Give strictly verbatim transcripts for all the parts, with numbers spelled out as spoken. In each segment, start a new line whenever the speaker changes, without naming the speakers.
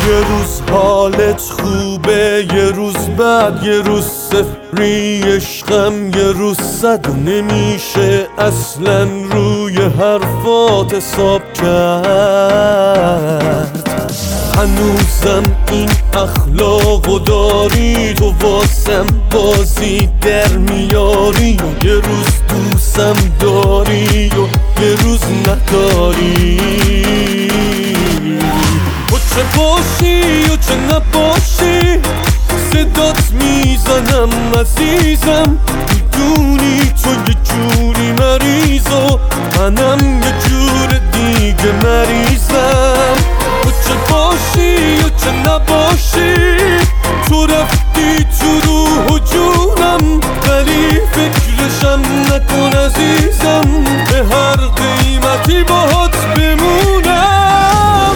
یه روز حالت خوبه، یه روز بعد، یه روز صفری عشقم، یه روز صد. نمیشه اصلا روی حرفات حساب کرد. هنوزم این اخلاقو داری، تو واسم بازی در میاری. و یه روز دوستم داری و یه روز نداری. و چه باشی و چه نباشی صدات میزنم عزیزم. میدونی تو یه جوری مریض و منم یه جور دیگه مریضم. و چه باشی و چه نباشی تو رفتی تو روح و جونم، ولی فکرشم نکن عزیزم، به هر قیمتی باهات بمونم.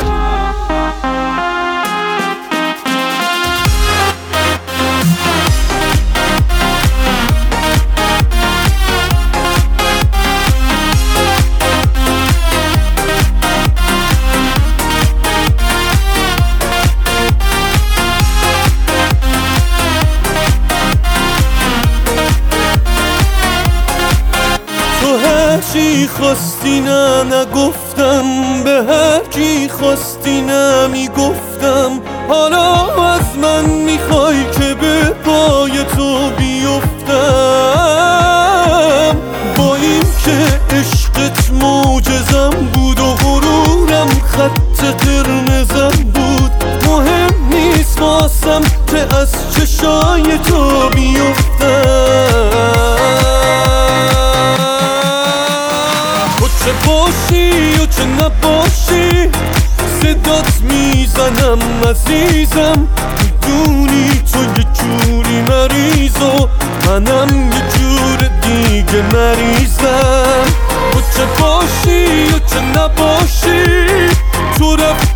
هرچی خواستی نه نگفتم، به هرکی خواستی نمیگفتم. حالا از من میخوای که به پای تو بیفتم. با این که عشقت معجزم بود و غرورم خط قرمزم بود، مهم نیست واسم که از چشای تو بیفتم. چه باشی و چه نباشی صدات میزنم عزیزم. میدونی تو یه جوری مریض و منم یه جور دیگه مریضم. و چه باشی و چه نباشی تو رفتی